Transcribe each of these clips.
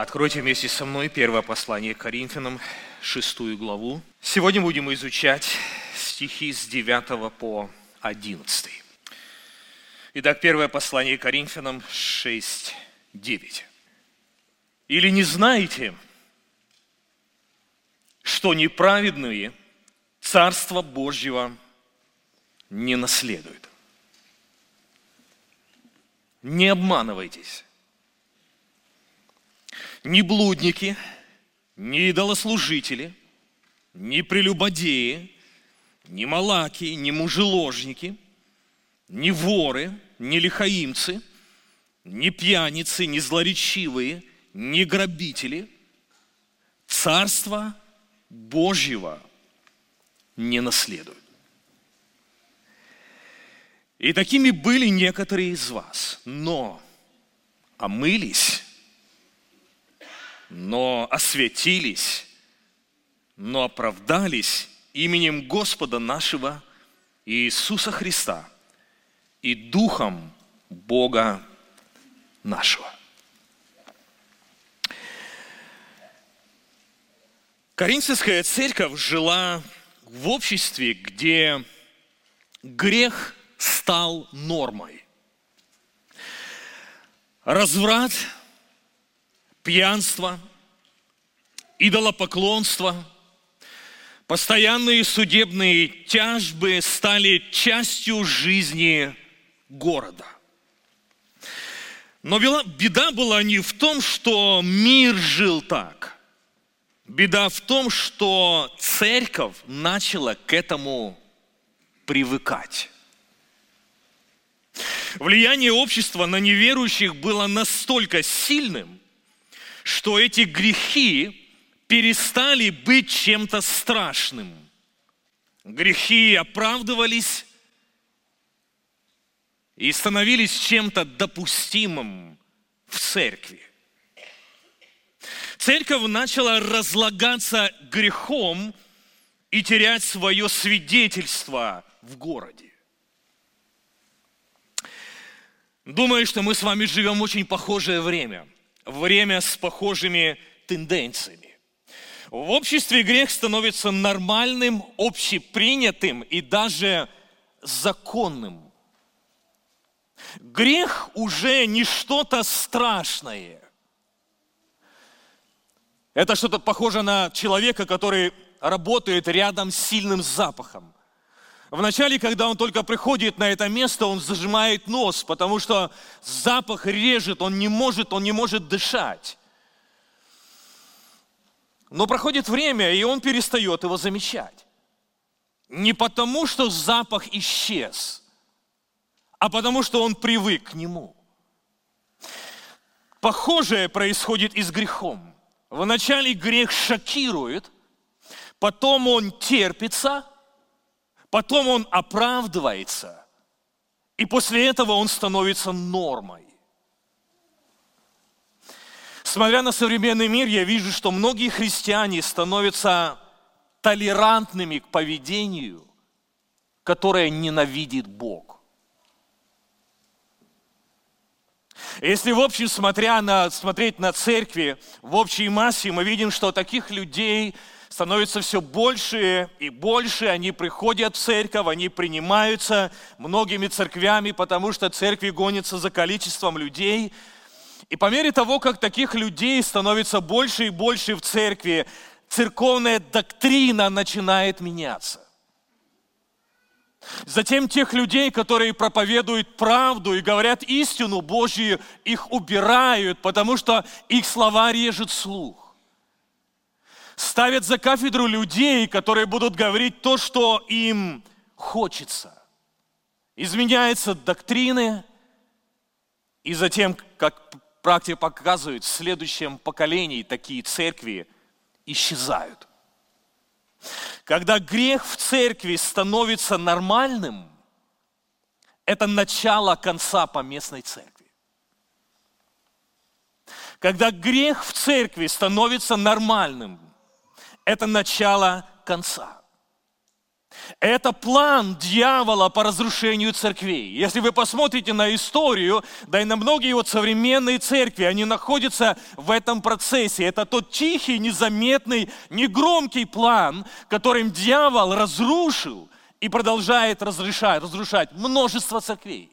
Откройте вместе со мной первое послание к Коринфянам, 6 главу. Сегодня будем изучать стихи с 9 по 11. Итак, первое послание к Коринфянам 6:9. «Или не знаете, что неправедные Царство Божьего не наследуют? Не обманывайтесь. Ни блудники, ни идолослужители, ни прелюбодеи, ни малаки, ни мужеложники, ни воры, ни лихаимцы, ни пьяницы, ни злоречивые, ни грабители Царства Божьего не наследуют. И такими были некоторые из вас, но омылись, но освятились, но оправдались именем Господа нашего Иисуса Христа и Духом Бога нашего». Коринфянская церковь жила в обществе, где грех стал нормой. Разврат, пьянство, идолопоклонство, постоянные судебные тяжбы стали частью жизни города. Но беда была не в том, что мир жил так. Беда в том, что церковь начала к этому привыкать. Влияние общества на неверующих было настолько сильным, что эти грехи перестали быть чем-то страшным. Грехи оправдывались и становились чем-то допустимым в церкви. Церковь начала разлагаться грехом и терять свое свидетельство в городе. Думаю, что мы с вами живем в очень похожее время. Время с похожими тенденциями. В обществе грех становится нормальным, общепринятым и даже законным. Грех уже не что-то страшное. Это что-то похоже на человека, который работает рядом с сильным запахом. Вначале, когда он только приходит на это место, он зажимает нос, потому что запах режет, он не может дышать. Но проходит время, и он перестает его замечать. Не потому, что запах исчез, а потому, что он привык к нему. Похожее происходит и с грехом. Вначале грех шокирует, потом он терпится, потом он оправдывается, и после этого он становится нормой. Смотря на современный мир, я вижу, что многие христиане становятся толерантными к поведению, которое ненавидит Бог. Если в общем смотреть на церкви, в общей массе, мы видим, что таких людей становится все больше и больше. Они приходят в церковь, они принимаются многими церквями, потому что церкви гонятся за количеством людей. И по мере того, как таких людей становится больше и больше в церкви, церковная доктрина начинает меняться. Затем тех людей, которые проповедуют правду и говорят истину Божью, их убирают, потому что их слова режет слух. Ставят за кафедру людей, которые будут говорить то, что им хочется. Изменяются доктрины, и затем, как практика показывает, в следующем поколении такие церкви исчезают. Когда грех в церкви становится нормальным, это начало конца поместной церкви. Когда грех в церкви становится нормальным, это начало конца. Это план дьявола по разрушению церквей. Если вы посмотрите на историю, да и на многие вот современные церкви, они находятся в этом процессе. Это тот тихий, незаметный, негромкий план, которым дьявол разрушил и продолжает разрушать множество церквей.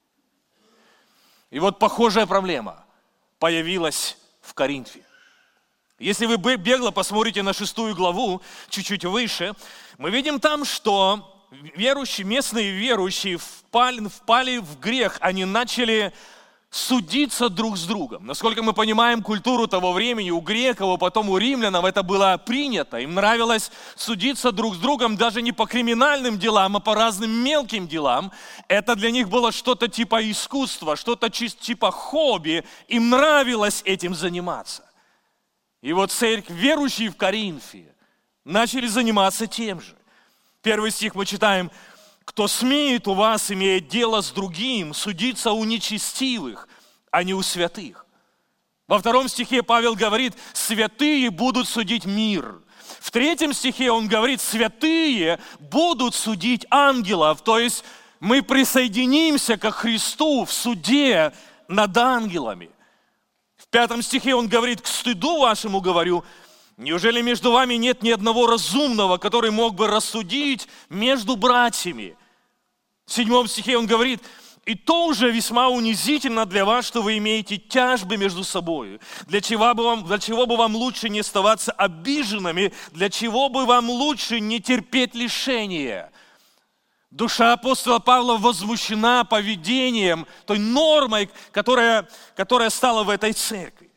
И вот похожая проблема появилась в Коринфе. Если вы бегло посмотрите на 6 главу, чуть-чуть выше, мы видим там, что местные верующие впали в грех, они начали судиться друг с другом. Насколько мы понимаем культуру того времени, у греков, а потом у римлянов это было принято. Им нравилось судиться друг с другом даже не по криминальным делам, а по разным мелким делам. Это для них было что-то типа искусства, что-то типа хобби. Им нравилось этим заниматься. И вот верующие в Коринфе начали заниматься тем же. 1 стих мы читаем: «Кто смеет у вас, имея дело с другим, судиться у нечестивых, а не у святых». Во 2 стихе Павел говорит: «Святые будут судить мир». В 3 стихе он говорит: «Святые будут судить ангелов». То есть мы присоединимся ко Христу в суде над ангелами. В 5 стихе он говорит: «К стыду вашему говорю, неужели между вами нет ни одного разумного, который мог бы рассудить между братьями?» В 7 стихе он говорит: «И то уже весьма унизительно для вас, что вы имеете тяжбы между собой. Для чего бы вам лучше не оставаться обиженными? Для чего бы вам лучше не терпеть лишения?» Душа апостола Павла возмущена поведением, той нормой, которая стала в этой церкви.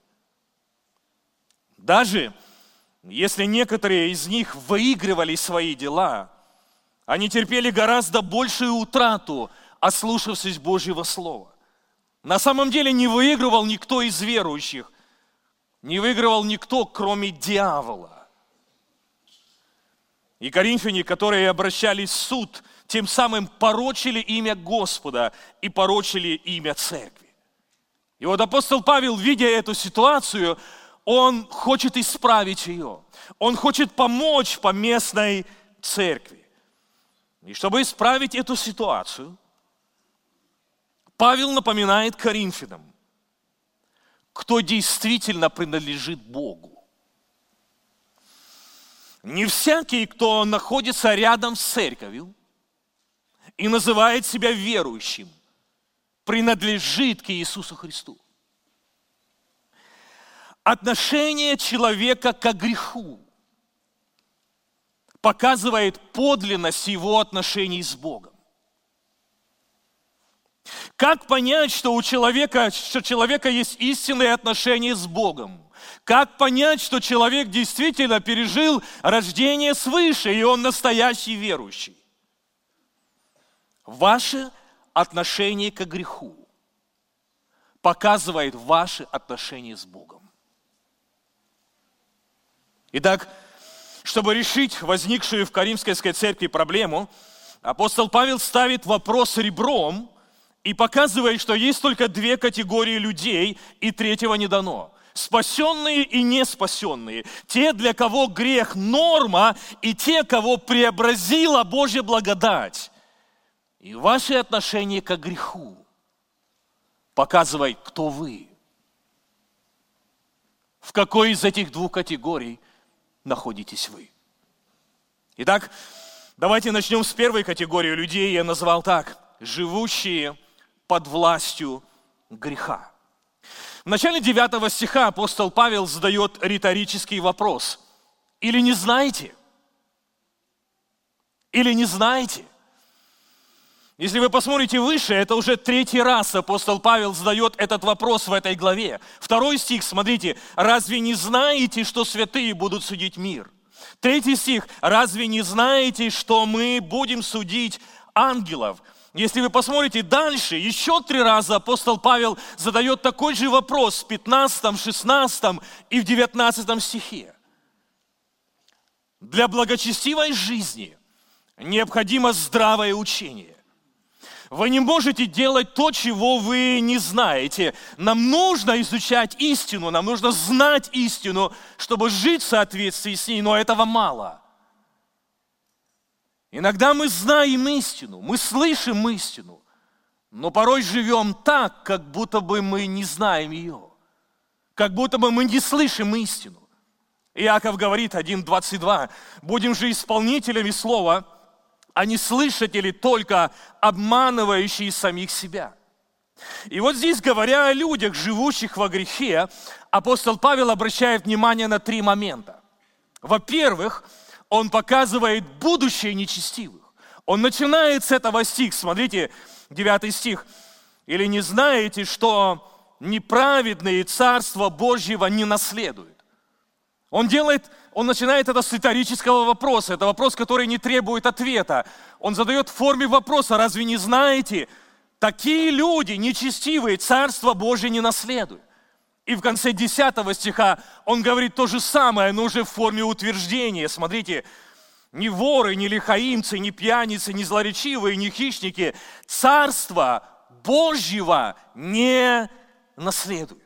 Даже если некоторые из них выигрывали свои дела, они терпели гораздо большую утрату, ослушавшись Божьего Слова. На самом деле не выигрывал никто из верующих, не выигрывал никто, кроме дьявола. И коринфяне, которые обращались в суд, тем самым порочили имя Господа и порочили имя церкви. И вот апостол Павел, видя эту ситуацию, он хочет исправить ее. Он хочет помочь поместной церкви. И чтобы исправить эту ситуацию, Павел напоминает коринфянам, кто действительно принадлежит Богу. Не всякий, кто находится рядом с церковью и называет себя верующим, принадлежит к Иисусу Христу. Отношение человека к греху показывает подлинность его отношений с Богом. Как понять, что у человека есть истинные отношения с Богом? Как понять, что человек действительно пережил рождение свыше, и он настоящий верующий? Ваше отношение к греху показывает ваше отношение с Богом. Итак, чтобы решить возникшую в Коринфской церкви проблему, апостол Павел ставит вопрос ребром и показывает, что есть только 2 категории людей, и третьего не дано. Спасенные и неспасенные. Те, для кого грех норма, и те, кого преобразила Божья благодать. И ваше отношение к греху показывает, кто вы. В какой из этих 2 категорий находитесь вы? Итак, давайте начнем с первой категории людей. Я назвал так: живущие под властью греха. В начале 9 стиха апостол Павел задает риторический вопрос. Или не знаете? Или не знаете? Если вы посмотрите выше, это уже 3-й раз апостол Павел задает этот вопрос в этой главе. 2 стих, смотрите: «Разве не знаете, что святые будут судить мир?» 3 стих: «Разве не знаете, что мы будем судить ангелов?» Если вы посмотрите дальше, еще 3 раза апостол Павел задает такой же вопрос в 15, 16 и в 19 стихе. Для благочестивой жизни необходимо здравое учение. Вы не можете делать то, чего вы не знаете. Нам нужно изучать истину, нам нужно знать истину, чтобы жить в соответствии с ней, но этого мало. Иногда мы знаем истину, мы слышим истину, но порой живем так, как будто бы мы не знаем ее, как будто бы мы не слышим истину. Иаков говорит 1:22, будем же исполнителями слова, а не слышатели, только обманывающие самих себя. И вот здесь, говоря о людях, живущих во грехе, апостол Павел обращает внимание на 3 момента. Во-первых, он показывает будущее нечестивых. Он начинает с этого стиха, смотрите, 9 стих. «Или не знаете, что неправедные Царство Божьего не наследуют?» Он начинает это с риторического вопроса. Это вопрос, который не требует ответа. Он задает в форме вопроса: разве не знаете, такие люди, нечестивые, Царство Божие не наследуют? И в конце 10 стиха он говорит то же самое, но уже в форме утверждения. Смотрите, ни воры, ни лихаимцы, ни пьяницы, ни злоречивые, ни хищники Царства Божьего не наследуют.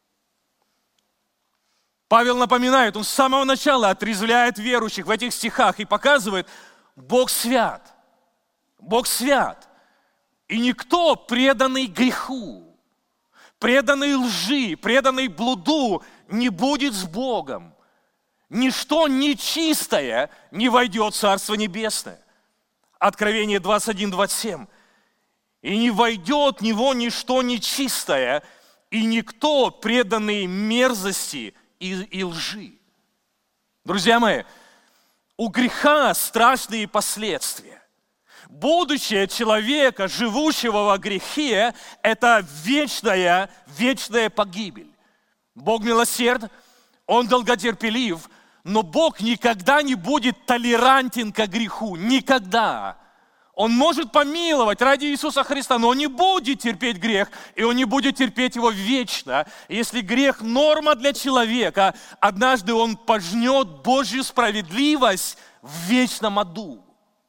Павел напоминает, он с самого начала отрезвляет верующих в этих стихах и показывает: Бог свят. Бог свят. И никто, преданный греху, преданный лжи, преданный блуду, не будет с Богом. Ничто нечистое не войдет в Царство Небесное. Откровение 21:27. И не войдет в него ничто нечистое, и никто, преданный мерзости и лжи. Друзья мои, у греха страшные последствия. Будущее человека, живущего во грехе, это вечная погибель. Бог милосерд, Он долготерпелив, но Бог никогда не будет толерантен к греху. Никогда. Он может помиловать ради Иисуса Христа, но Он не будет терпеть грех, и Он не будет терпеть его вечно. Если грех норма для человека, однажды он пожнет Божью справедливость в вечном аду.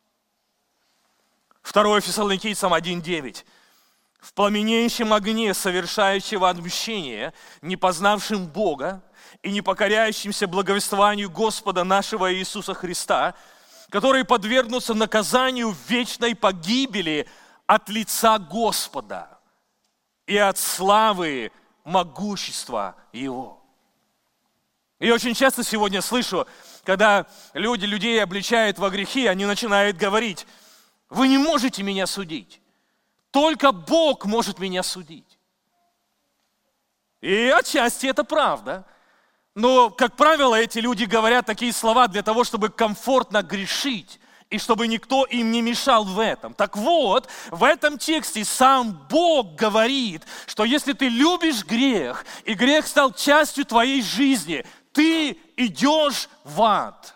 2 Фессалоникийцам 1:9. В пламенеющем огне совершающего отмщение, не познавшим Бога и не покоряющимся благовествованию Господа нашего Иисуса Христа, которые подвергнутся наказанию вечной погибели от лица Господа и от славы могущества Его. И очень часто сегодня слышу, когда людей обличают во грехи, они начинают говорить: вы не можете меня судить, только Бог может меня судить. И отчасти это правда. Но, как правило, эти люди говорят такие слова для того, чтобы комфортно грешить, и чтобы никто им не мешал в этом. Так вот, в этом тексте сам Бог говорит, что если ты любишь грех, и грех стал частью твоей жизни, ты идешь в ад.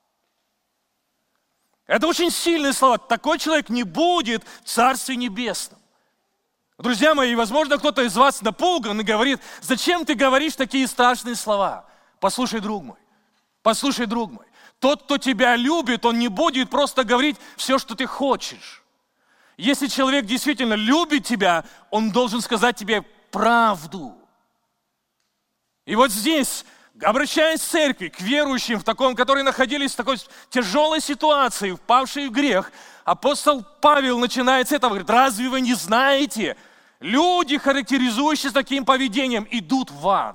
Это очень сильные слова. Такой человек не будет в Царстве Небесном. Друзья мои, возможно, кто-то из вас напуган и говорит: зачем ты говоришь такие страшные слова? Послушай, друг мой, тот, кто тебя любит, он не будет просто говорить все, что ты хочешь. Если человек действительно любит тебя, он должен сказать тебе правду. И вот здесь, обращаясь к церкви, к верующим, которые находились в такой тяжелой ситуации, впавшие в грех, апостол Павел начинает с этого, говорит: разве вы не знаете, люди, характеризующиеся таким поведением, идут в ад.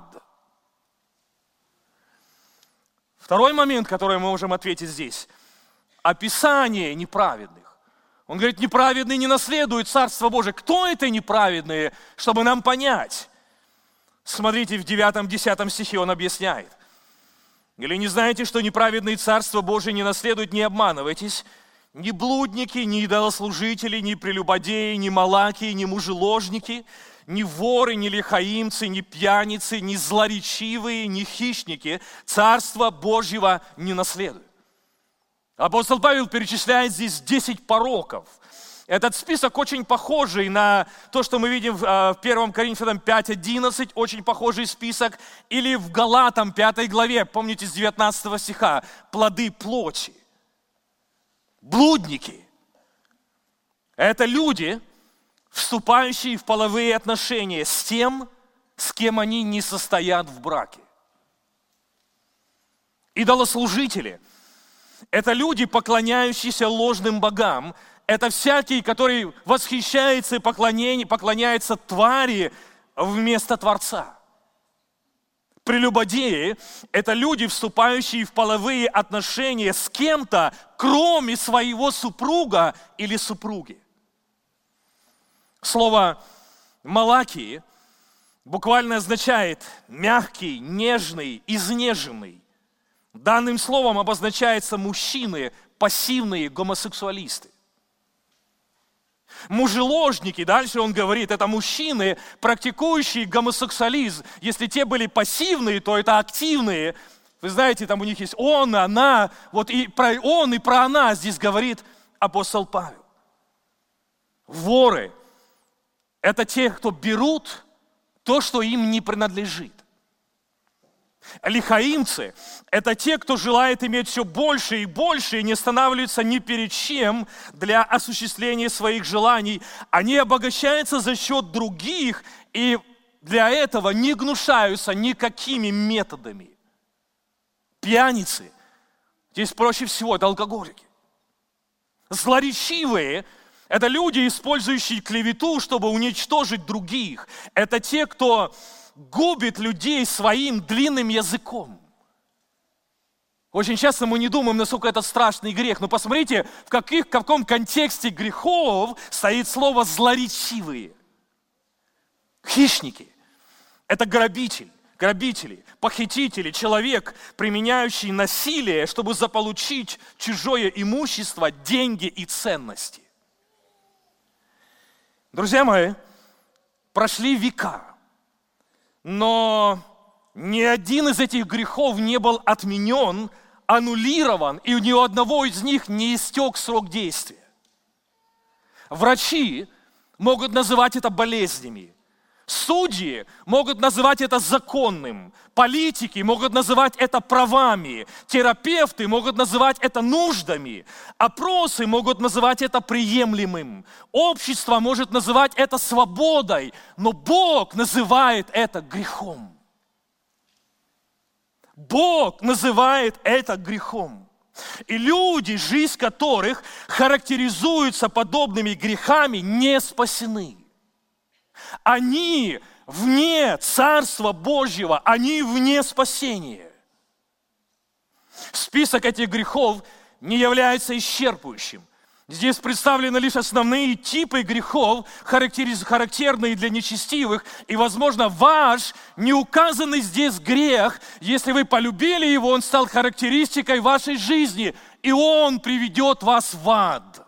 Второй момент, который мы можем ответить здесь, описание неправедных. Он говорит: неправедные не наследуют Царство Божие. Кто это неправедные, чтобы нам понять? Смотрите, в 9-10 стихе он объясняет. Или не знаете, что неправедные Царство Божие не наследуют, не обманывайтесь. Ни блудники, ни идолослужители, ни прелюбодеи, ни малаки, ни мужеложники, ни воры, ни лихаимцы, ни пьяницы, ни злоречивые, ни хищники Царства Божьего не наследуют. Апостол Павел перечисляет здесь 10 пороков. Этот список очень похожий на то, что мы видим в 1 Коринфянам 5:11, очень похожий список, или в Галатам 5 главе, помните, с 19 стиха, плоды плоти. Блудники – это люди, вступающие в половые отношения с тем, с кем они не состоят в браке. Идолослужители Это люди, поклоняющиеся ложным богам. Это всякий, который восхищается и поклоняется твари вместо Творца. Прелюбодеи – это люди, вступающие в половые отношения с кем-то, кроме своего супруга или супруги. Слово «малакии» буквально означает «мягкий», «нежный», «изнеженный». Данным словом обозначаются мужчины, пассивные гомосексуалисты. Мужеложники, дальше он говорит, это мужчины, практикующие гомосексуализм. Если те были пассивные, то это активные. Вы знаете, там у них есть он, она. Вот и про он, и про она здесь говорит апостол Павел. Воры – это те, кто берут то, что им не принадлежит. Лихаимцы – это те, кто желает иметь все больше и больше и не останавливаются ни перед чем для осуществления своих желаний. Они обогащаются за счет других и для этого не гнушаются никакими методами. Пьяницы – здесь проще всего это алкоголики. Злоречивые – это люди, использующие клевету, чтобы уничтожить других. Это те, кто губит людей своим длинным языком. Очень часто мы не думаем, насколько это страшный грех. Но посмотрите, в каком контексте грехов стоит слово «злоречивые». Хищники – это грабители, похитители, человек, применяющий насилие, чтобы заполучить чужое имущество, деньги и ценности. Друзья мои, прошли века. Но ни один из этих грехов не был отменен, аннулирован, и ни у одного из них не истек срок действия. Врачи могут называть это болезнями, судьи могут называть это законным, политики могут называть это правами, терапевты могут называть это нуждами, опросы могут называть это приемлемым, общество может называть это свободой, но Бог называет это грехом. Бог называет это грехом. И люди, жизнь которых характеризуются подобными грехами, не спасены. Они вне Царства Божьего, они вне спасения. Список этих грехов не является исчерпывающим. Здесь представлены лишь основные типы грехов, характерные для нечестивых. И, возможно, ваш не указанный здесь грех, если вы полюбили его, он стал характеристикой вашей жизни, и он приведет вас в ад.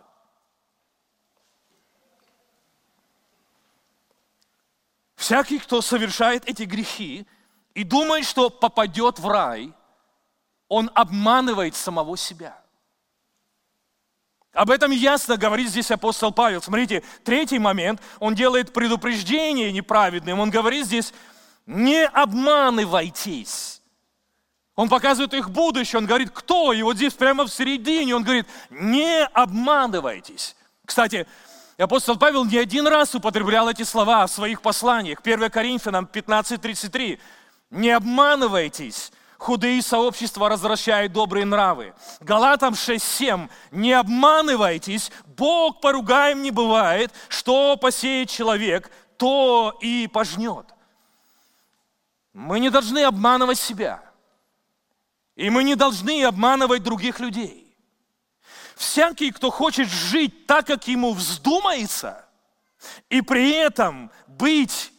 Всякий, кто совершает эти грехи и думает, что попадет в рай, он обманывает самого себя. Об этом ясно говорит здесь апостол Павел. Смотрите, третий момент, он делает предупреждение неправедным. Он говорит здесь, не обманывайтесь. Он показывает их будущее, он говорит, кто? И вот здесь прямо в середине он говорит, не обманывайтесь. Кстати, апостол Павел не один раз употреблял эти слова в своих посланиях. 1 Коринфянам 15:33. Не обманывайтесь, худые сообщества развращают добрые нравы. Галатам 6:7. Не обманывайтесь, Бог поругаем не бывает, что посеет человек, то и пожнет. Мы не должны обманывать себя. И мы не должны обманывать других людей. Всякий, кто хочет жить так, как ему вздумается, и при этом быть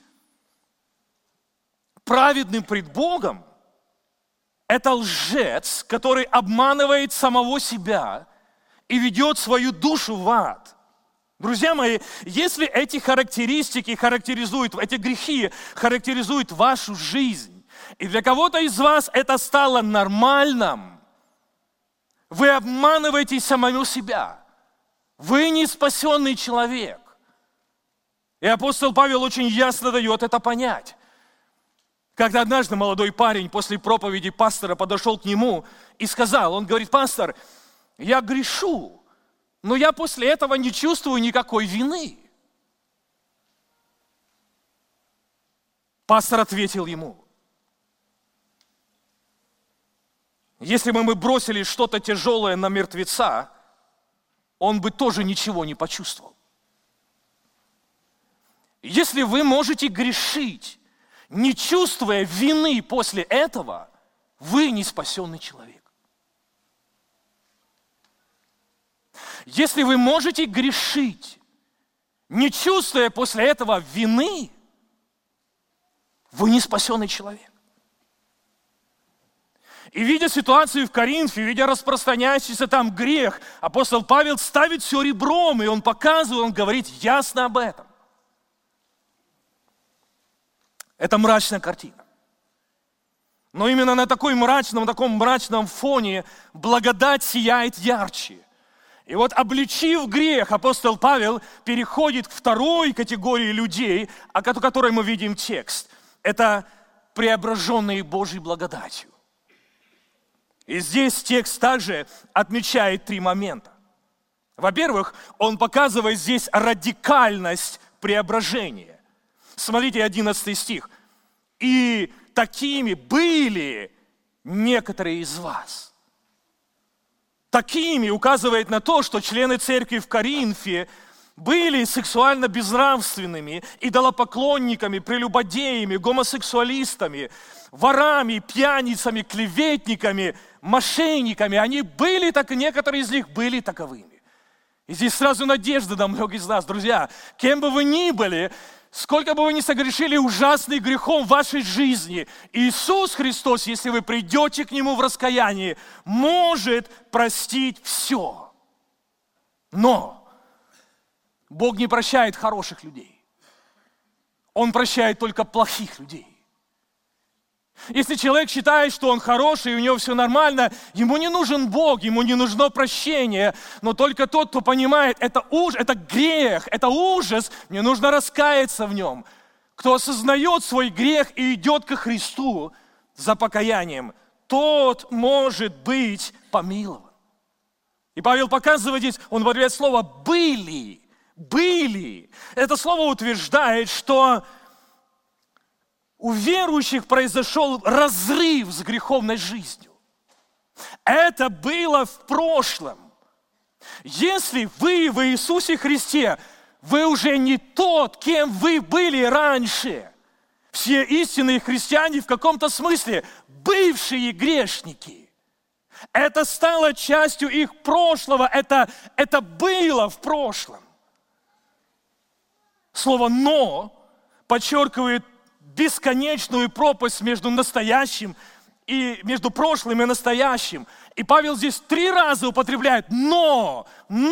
праведным пред Богом, это лжец, который обманывает самого себя и ведет свою душу в ад. Друзья мои, если эти характеристики характеризуют, эти грехи характеризуют вашу жизнь, и для кого-то из вас это стало нормальным, вы обманываете самого себя. Вы не спасенный человек. И апостол Павел очень ясно дает это понять. Когда однажды молодой парень после проповеди пастора подошел к нему и сказал, он говорит, пастор, я грешу, но я после этого не чувствую никакой вины. Пастор ответил ему, Если бы мы бросили что-то тяжелое на мертвеца, он бы тоже ничего не почувствовал. Если вы можете грешить, не чувствуя вины после этого, вы не спасенный человек. Если вы можете грешить, не чувствуя после этого вины, вы не спасенный человек. И видя ситуацию в Коринфе, видя распространяющийся там грех, апостол Павел ставит все ребром, и он показывает, он говорит ясно об этом. Это мрачная картина. Но именно на таком мрачном фоне благодать сияет ярче. И вот, обличив грех, апостол Павел переходит к второй категории людей, о которой мы видим текст. Это преображенные Божьей благодатью. И здесь текст также отмечает 3 момента. Во-первых, он показывает здесь радикальность преображения. Смотрите, 11 стих. «И такими были некоторые из вас». Такими указывает на то, что члены церкви в Коринфе были сексуально безнравственными, идолопоклонниками, прелюбодеями, гомосексуалистами, ворами, пьяницами, клеветниками, мошенниками. Они были некоторые из них были таковыми. И здесь сразу надежда на многих из нас, друзья. Кем бы вы ни были, сколько бы вы ни согрешили ужасным грехом в вашей жизни, Иисус Христос, если вы придете к Нему в раскаянии, может простить все. Но Бог не прощает хороших людей. Он прощает только плохих людей. Если человек считает, что он хороший, и у него все нормально, ему не нужен Бог, ему не нужно прощение. Но только тот, кто понимает, это грех, это ужас, мне нужно раскаяться в нем. Кто осознает свой грех и идет ко Христу за покаянием, тот может быть помилован. И Павел показывает здесь, он говорит слово «были». Это слово утверждает, что у верующих произошел разрыв с греховной жизнью. Это было в прошлом. Если вы в Иисусе Христе, вы уже не тот, кем вы были раньше. Все истинные христиане в каком-то смысле бывшие грешники. Это стало частью их прошлого, это было в прошлом. Слово «но» подчеркивает бесконечную пропасть между настоящим и между прошлым и настоящим. И Павел здесь 3 раза употребляет но,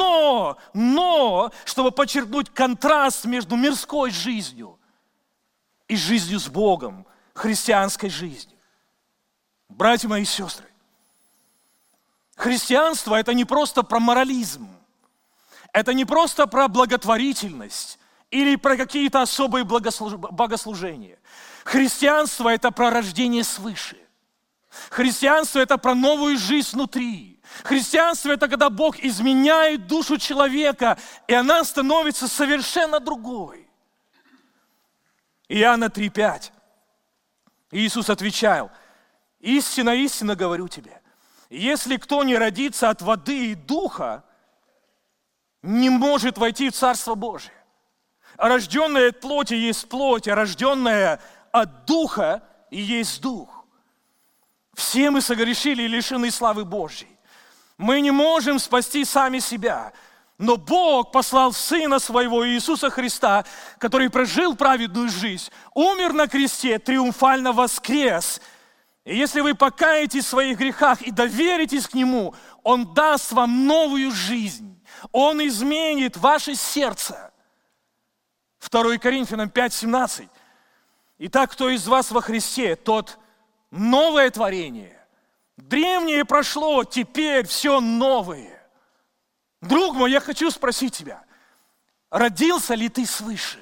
чтобы подчеркнуть контраст между мирской жизнью и жизнью с Богом, христианской жизнью. Братья мои и сестры, христианство – это не просто про морализм, это не просто про благотворительность, или про какие-то особые богослужения. Христианство – это про рождение свыше. Христианство – это про новую жизнь внутри. Христианство – это когда Бог изменяет душу человека, и она становится совершенно другой. Иоанна 3,5. Иисус отвечал: «Истинно, истинно говорю тебе, если кто не родится от воды и духа, не может войти в Царство Божие. А рожденное от плоти есть плоть, а рожденное от духа и есть дух». Все мы согрешили и лишены славы Божьей. Мы не можем спасти сами себя, но Бог послал Сына Своего Иисуса Христа, который прожил праведную жизнь, умер на кресте, триумфально воскрес. И если вы покаетесь в своих грехах и доверитесь к Нему, Он даст вам новую жизнь. Он изменит ваше сердце. 2 Коринфянам 5:17. «Итак, кто из вас во Христе, тот новое творение. Древнее прошло, теперь все новое». Друг мой, я хочу спросить тебя, родился ли ты свыше?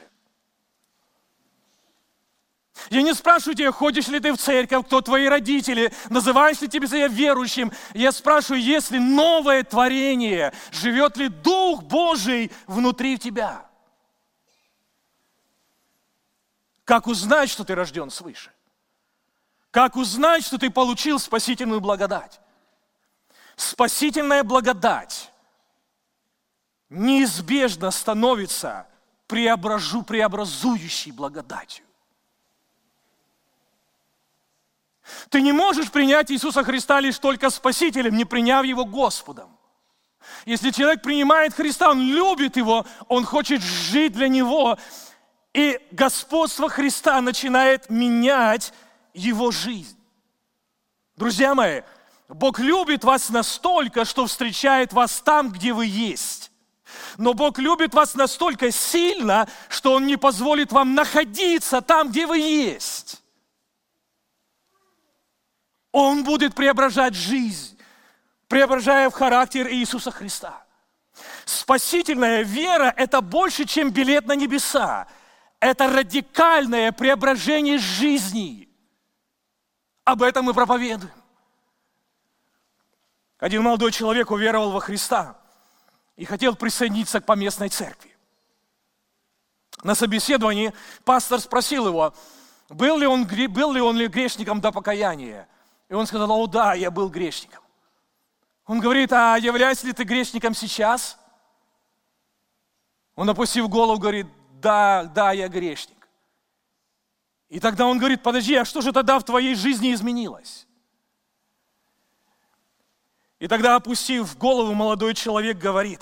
Я не спрашиваю тебя, ходишь ли ты в церковь, кто твои родители, называешь ли тебя верующим. Я спрашиваю, есть ли новое творение, живет ли Дух Божий внутри тебя? Как узнать, что ты рожден свыше? Как узнать, что ты получил спасительную благодать? спасительная благодать неизбежно становится преобразующей благодатью. Ты не можешь принять Иисуса Христа лишь только Спасителем, не приняв Его Господом. Если человек принимает Христа, он любит Его, он хочет жить для Него, и господство Христа начинает менять его жизнь. Друзья мои, Бог любит вас настолько, что встречает вас там, где вы есть. Но Бог любит вас настолько сильно, что Он не позволит вам находиться там, где вы есть. Он будет преображать жизнь, преображая в характер Иисуса Христа. Спасительная вера – это больше, чем билет на небеса. Это радикальное преображение жизни. Об этом мы проповедуем. Один молодой человек уверовал во Христа и хотел присоединиться к поместной церкви. На собеседовании пастор спросил его, был ли он грешником до покаяния. И он сказал: о да, я был грешником. Он говорит: а являешься ли ты грешником сейчас? Он, опустив голову, говорит: да, я грешник. И тогда он говорит: подожди, а что же тогда в твоей жизни изменилось? И тогда, опустив голову, молодой человек говорит: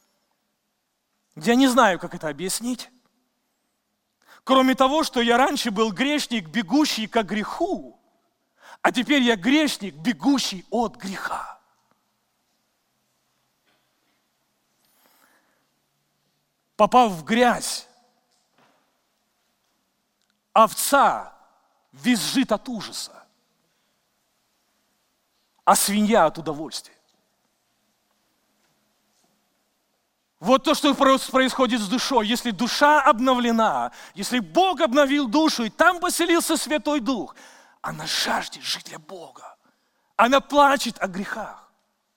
я не знаю, как это объяснить. Кроме того, что я раньше был грешник, бегущий к греху, а теперь я грешник, бегущий от греха. Попав в грязь, овца визжит от ужаса, а свинья от удовольствия. Вот то, что происходит с душой. Если душа обновлена, если Бог обновил душу, и там поселился Святой Дух, она жаждет жить для Бога. Она плачет о грехах.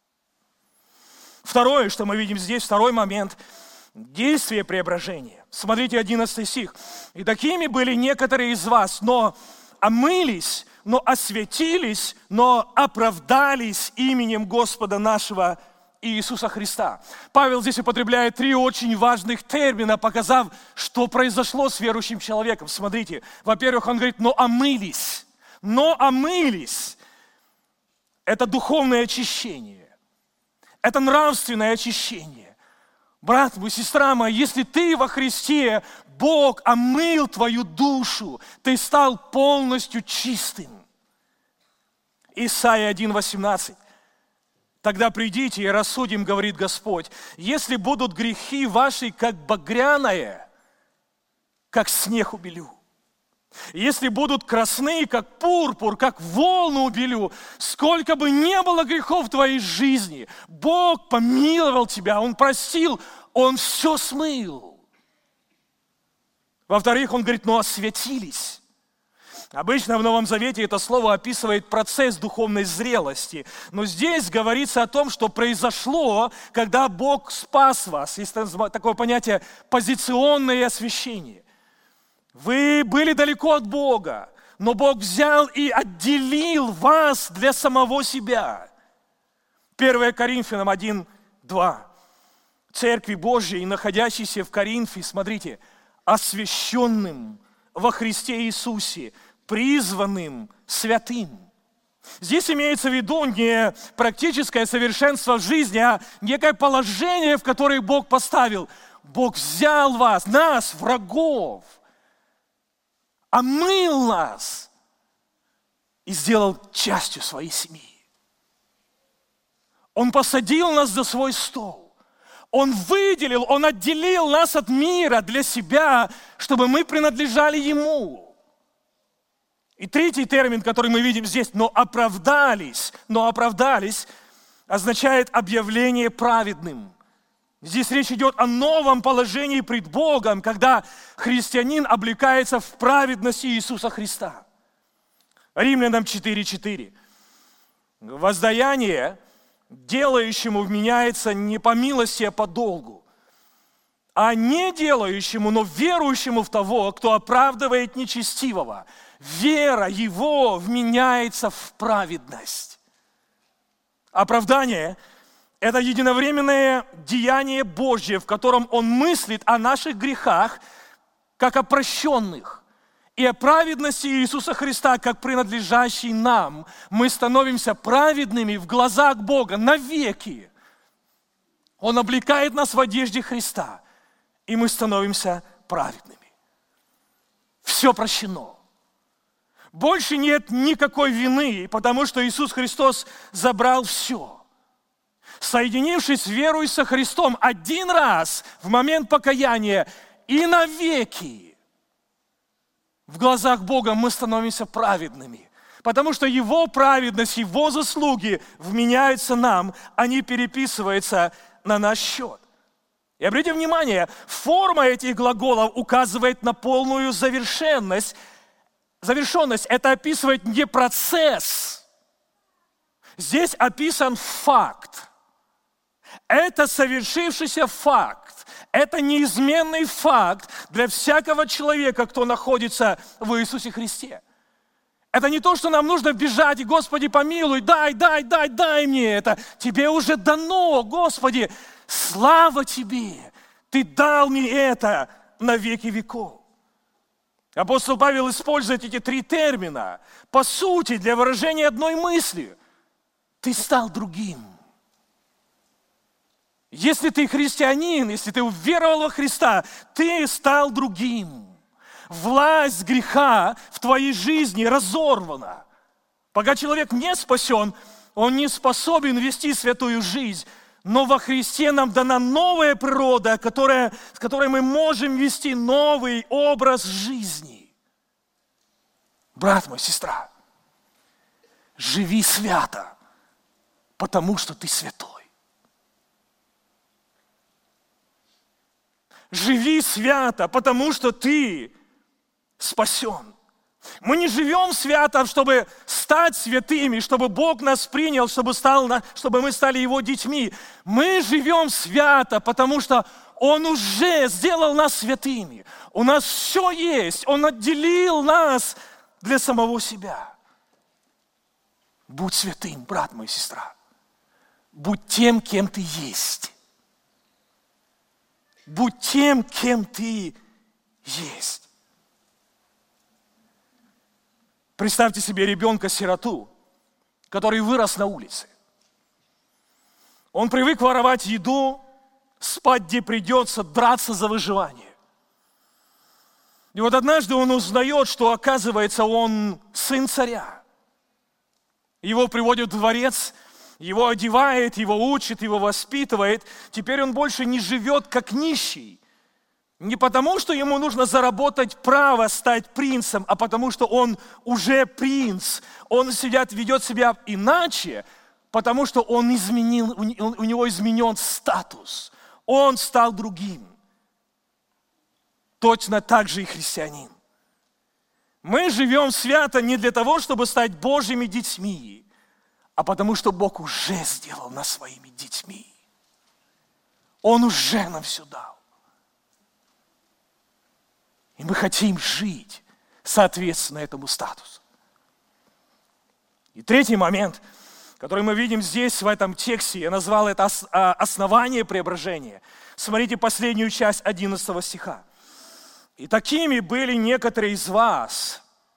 Второе, что мы видим здесь, второй момент – действие преображения. Смотрите, 11 стих. «И такими были некоторые из вас, но омылись, но осветились, но оправдались именем Господа нашего Иисуса Христа». Павел здесь употребляет 3 очень важных термина, показав, что произошло с верующим человеком. Смотрите, во-первых, он говорит: но омылись. Но омылись. Это духовное очищение. Это нравственное очищение. Брат мой, сестра моя, если ты во Христе, Бог омыл твою душу, ты стал полностью чистым. Исайя 1:18. «Тогда придите и рассудим, говорит Господь, если будут грехи ваши, как багряное, как снег убелю. Если будут красны, как пурпур, как волну убелю, сколько бы ни было грехов в твоей жизни, Бог помиловал тебя, Он простил, Он все смыл». Во-вторых, Он говорит: но осветились. Обычно в Новом Завете это слово описывает процесс духовной зрелости. Но здесь говорится о том, что произошло, когда Бог спас вас. Есть такое понятие позиционное освящение. Вы были далеко от Бога, но Бог взял и отделил вас для самого себя. 1 Коринфянам 1:2. Церкви Божьей, находящейся в Коринфе, смотрите, освященным во Христе Иисусе, призванным святым. Здесь имеется в виду не практическое совершенство в жизни, а некое положение, в которое Бог поставил. Бог взял вас, нас, врагов, омыл нас и сделал частью своей семьи. Он посадил нас за свой стол. Он выделил, Он отделил нас от мира для себя, чтобы мы принадлежали Ему. И третий термин, который мы видим здесь, но оправдались, означает объявление праведным. Здесь речь идет о новом положении пред Богом, когда христианин облекается в праведность Иисуса Христа. Римлянам 4:4. «Воздаяние делающему вменяется не по милости, а по долгу, а не делающему, но верующему в того, кто оправдывает нечестивого. Вера его вменяется в праведность». Оправдание – это единовременное деяние Божье, в котором Он мыслит о наших грехах, как о прощенных, и о праведности Иисуса Христа, как принадлежащей нам. Мы становимся праведными в глазах Бога навеки. Он облекает нас в одежде Христа, и мы становимся праведными. Все прощено. Больше нет никакой вины, потому что Иисус Христос забрал все. Соединившись верой со Христом один раз в момент покаяния и навеки, в глазах Бога мы становимся праведными, потому что Его праведность, Его заслуги вменяются нам, они переписываются на наш счет. И обратите внимание, форма этих глаголов указывает на полную завершенность. Завершенность – это описывает не процесс. Здесь описан факт. Это совершившийся факт. Это неизменный факт для всякого человека, кто находится в Иисусе Христе. Это не то, что нам нужно бежать и, Господи, помилуй, дай мне это. Тебе уже дано, Господи, слава Тебе. Ты дал мне это на веки веков. Апостол Павел использует эти три термина, по сути, для выражения одной мысли. Ты стал другим. Если ты христианин, если ты уверовал во Христа, ты стал другим. Власть греха в твоей жизни разорвана. Пока человек не спасен, он не способен вести святую жизнь. Но во Христе нам дана новая природа, с которой мы можем вести новый образ жизни. Брат мой, сестра, живи свято, потому что ты святой. Живи свято, потому что ты спасен. Мы не живем свято, чтобы стать святыми, чтобы Бог нас принял, чтобы мы стали Его детьми. Мы живем свято, потому что Он уже сделал нас святыми. У нас все есть. Он отделил нас для самого себя. Будь святым, брат мой, сестра. Будь тем, кем ты есть. Будь тем, кем ты есть. Представьте себе ребенка-сироту, который вырос на улице. Он привык воровать еду, спать где придется, драться за выживание. И вот однажды он узнает, что, оказывается, он сын царя. Его приводят в дворец, его одевает, его учит, его воспитывает. Теперь он больше не живет как нищий. Не потому, что ему нужно заработать право стать принцем, а потому, что он уже принц. Он ведет себя иначе, потому что у него изменен статус. Он стал другим. Точно так же и христианин. Мы живем свято не для того, чтобы стать Божьими детьми, а потому, что Бог уже сделал нас своими детьми. Он уже нам все дал. И мы хотим жить соответственно этому статусу. И третий момент, который мы видим здесь, в этом тексте, я назвал это основание преображения. Смотрите последнюю часть 11 стиха. «И такими были некоторые из вас,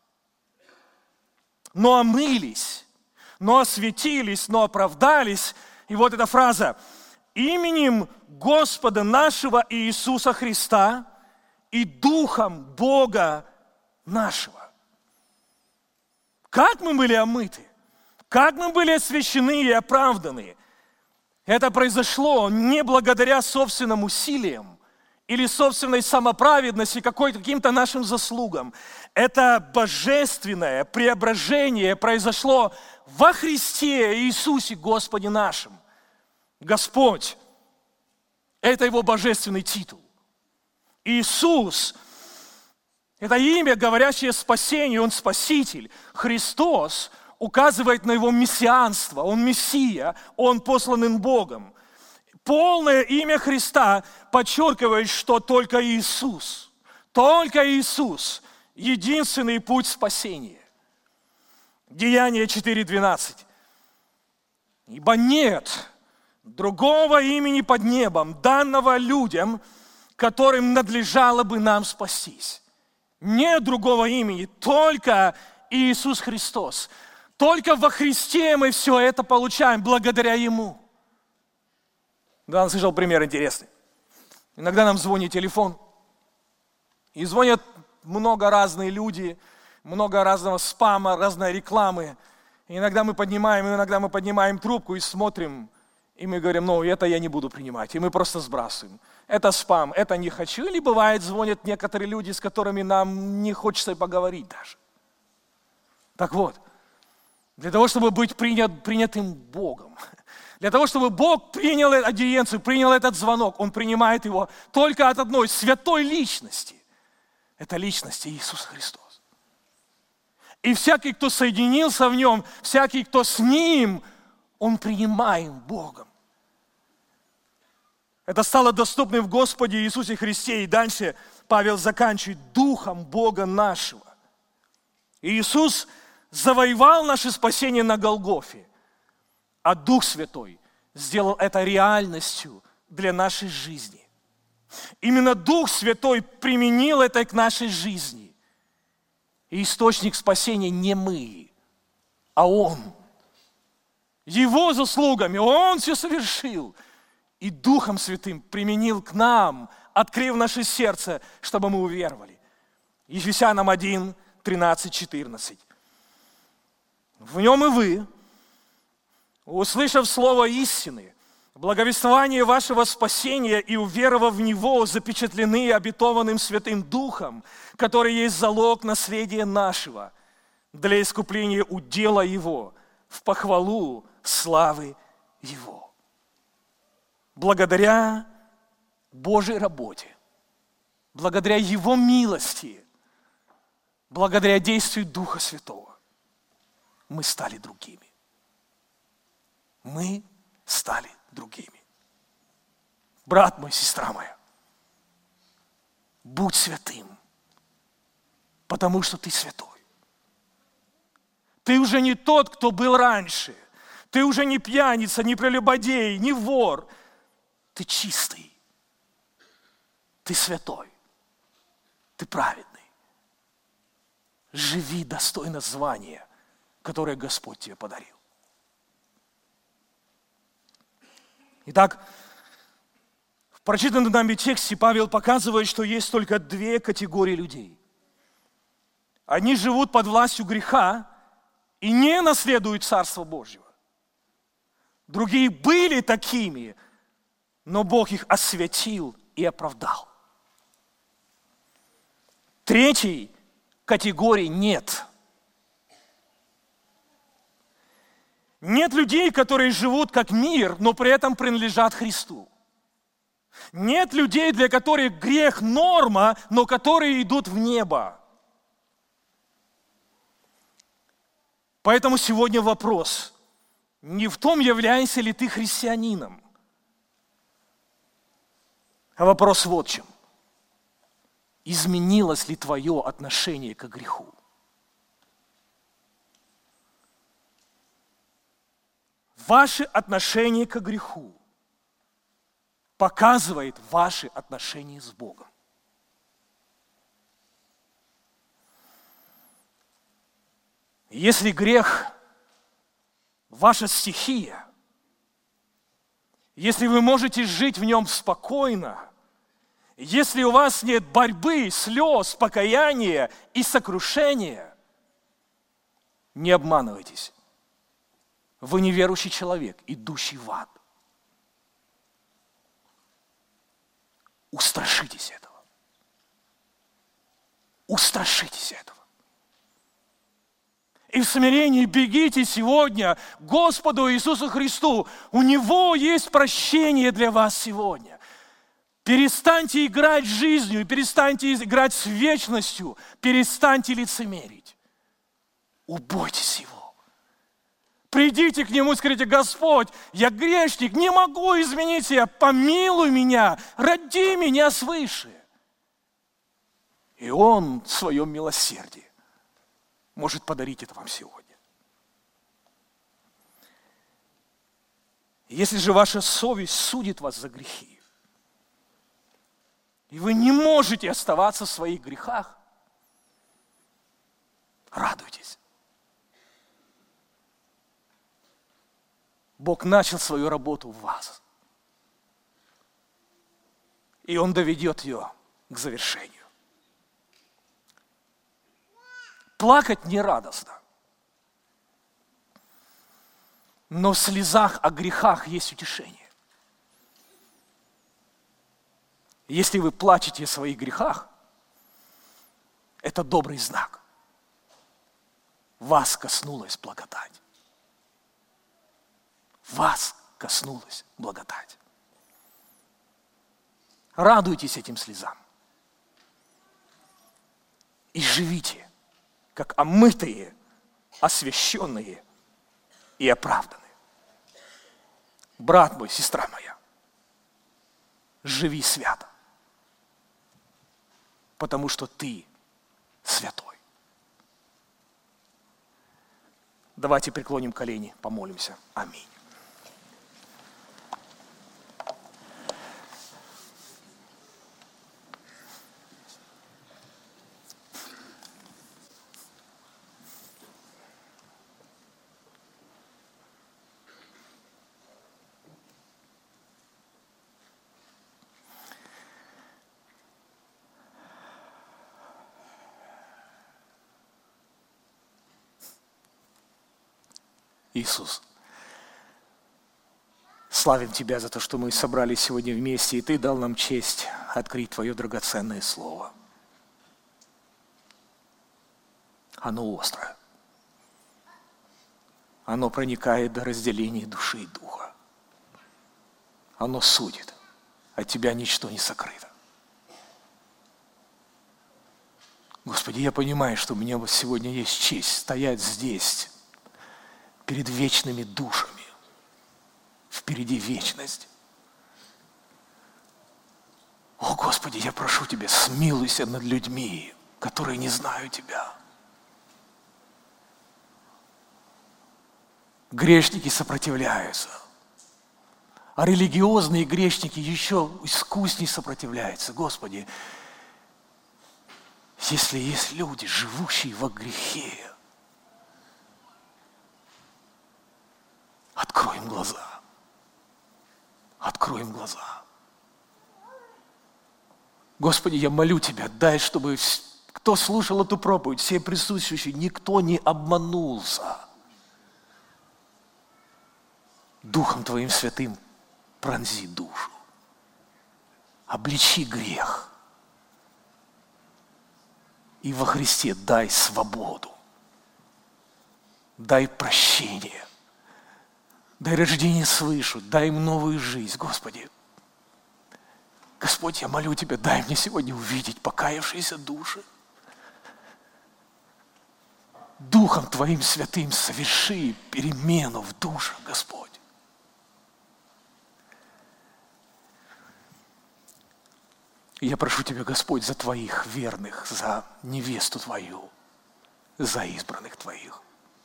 но омылись, но осветились, но оправдались». И вот эта фраза. «Именем Господа нашего Иисуса Христа и Духом Бога нашего». Как мы были омыты? Как мы были освящены и оправданы? Это произошло не благодаря собственным усилиям или собственной самоправедности, каким-то нашим заслугам. Это божественное преображение произошло во Христе Иисусе Господе нашим. Господь – это Его божественный титул. Иисус – это имя, говорящее о спасении, Он Спаситель. Христос указывает на Его мессианство, Он Мессия, Он посланный Богом. Полное имя Христа подчеркивает, что только Иисус – единственный путь спасения. Деяние 4:12. Ибо нет другого имени под небом, данного людям, которым надлежало бы нам спастись. Нет другого имени, только Иисус Христос. Только во Христе мы все это получаем, благодаря Ему. Да, я слышал пример интересный. Иногда нам звонит телефон, и звонят много разные люди, много разного спама, разной рекламы. И иногда мы поднимаем трубку и смотрим, и мы говорим, это я не буду принимать, и мы просто сбрасываем. Это спам, это не хочу. Или бывает, звонят некоторые люди, с которыми нам не хочется поговорить даже. Так вот, для того, чтобы быть принятым Богом, для того, чтобы Бог принял аудиенцию, принял этот звонок, Он принимает его только от одной святой личности. Это личность Иисуса Христос. И всякий, кто соединился в Нем, всякий, кто с Ним, он принимаем Богом. Это стало доступным в Господе Иисусе Христе. И дальше Павел заканчивает Духом Бога нашего. И Иисус завоевал наше спасение на Голгофе, а Дух Святой сделал это реальностью для нашей жизни. Именно Дух Святой применил это к нашей жизни. И источник спасения не мы, а Он. Его заслугами Он все совершил. И Духом Святым применил к нам, открыв наше сердце, чтобы мы уверовали. Ефесянам 1, 13, 14. В Нем и вы, услышав слово истины, благовествование вашего спасения и уверовав в Него, запечатлены обетованным Святым Духом, который есть залог наследия нашего, для искупления удела Его, в похвалу славы Его. Благодаря Божьей работе, благодаря Его милости, благодаря действию Духа Святого, мы стали другими. Мы стали другими. Брат мой, сестра моя, будь святым, потому что ты святой. Ты уже не тот, кто был раньше. Ты уже не пьяница, не прелюбодей, не вор. Ты чистый. Ты святой. Ты праведный. Живи достойно звания, которое Господь тебе подарил. Итак, в прочитанном нами тексте Павел показывает, что есть только две категории людей. Одни живут под властью греха и не наследуют Царство Божьего. Другие были такими, но Бог их осветил и оправдал. Третьей категории нет. Нет людей, которые живут как мир, но при этом принадлежат Христу. Нет людей, для которых грех норма, но которые идут в небо. Поэтому сегодня вопрос не в том, являешься ли ты христианином, а вопрос вот в чем. Изменилось ли твое отношение к греху? Ваше отношение к греху показывает ваши отношения с Богом. Если грех – ваша стихия, если вы можете жить в нем спокойно, если у вас нет борьбы, слез, покаяния и сокрушения, не обманывайтесь. Вы неверующий человек, идущий в ад. Устрашитесь этого. Устрашитесь этого. И в смирении бегите сегодня к Господу Иисусу Христу. У Него есть прощение для вас сегодня. Перестаньте играть жизнью, перестаньте играть с вечностью, перестаньте лицемерить. Убойтесь Его. Придите к Нему и скажите: Господь, я грешник, не могу изменить себя, помилуй меня, роди меня свыше. И Он в своем милосердии может подарить это вам сегодня. Если же ваша совесть судит вас за грехи, и вы не можете оставаться в своих грехах, радуйтесь. Бог начал свою работу в вас. И Он доведет ее к завершению. Плакать не радостно. Но в слезах о грехах есть утешение. Если вы плачете о своих грехах, это добрый знак. Вас коснулась благодать. Вас коснулась благодать. Радуйтесь этим слезам. И живите, как омытые, освященные и оправданные. Брат мой, сестра моя, живи свято, потому что ты святой. Давайте преклоним колени, помолимся. Аминь. Иисус, славим Тебя за то, что мы собрались сегодня вместе, и Ты дал нам честь открыть Твое драгоценное Слово. Оно острое. Оно проникает до разделения души и духа. Оно судит. От Тебя ничто не сокрыто. Господи, я понимаю, что у меня вот сегодня есть честь стоять здесь, перед вечными душами. Впереди вечность. О, Господи, я прошу Тебя, смилуйся над людьми, которые не знают Тебя. Грешники сопротивляются, а религиозные грешники еще искуснее сопротивляются. Господи, если есть люди, живущие во грехе, открой им глаза. Открой им глаза. Господи, я молю Тебя, дай, чтобы кто слушал эту проповедь, все присутствующие, никто не обманулся. Духом Твоим святым пронзи душу. Обличи грех. И во Христе дай свободу. Дай прощение. Дай рождение свыше, дай им новую жизнь, Господи. Господь, я молю Тебя, дай мне сегодня увидеть покаявшиеся души. Духом Твоим святым соверши перемену в душах, Господь. Я прошу Тебя, Господь, за Твоих верных, за невесту Твою, за избранных Твоих.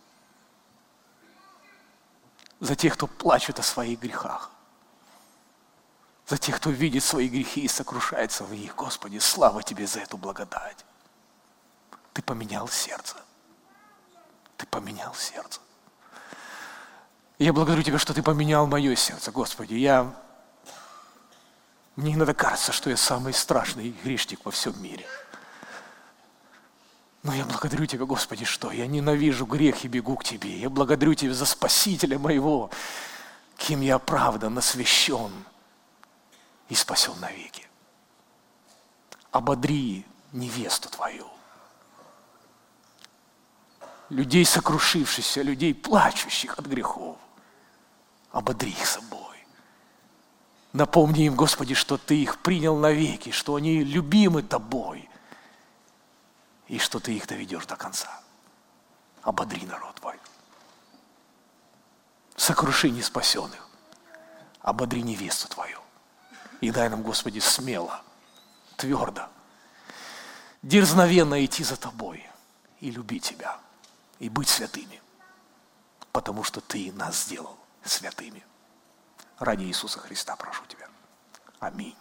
За тех, кто плачет о своих грехах. За тех, кто видит свои грехи и сокрушается в них. Господи, слава Тебе за эту благодать. Ты поменял сердце. Ты поменял сердце. Я благодарю Тебя, что Ты поменял мое сердце, Господи. Мне иногда кажется, что я самый страшный грешник во всем мире. Но я благодарю Тебя, Господи, что я ненавижу грех и бегу к Тебе. Я благодарю Тебя за Спасителя моего, кем я оправдан, освящен и спасен навеки. Ободри невесту Твою. Людей сокрушившихся, людей плачущих от грехов. Ободри их собой. Напомни им, Господи, что Ты их принял навеки, что они любимы Тобой. И что Ты их доведешь до конца. Ободри народ Твой. Сокруши неспасенных. Ободри невесту Твою. И дай нам, Господи, смело, твердо, дерзновенно идти за Тобой и любить Тебя, и быть святыми, потому что Ты нас сделал святыми. Ради Иисуса Христа прошу Тебя. Аминь.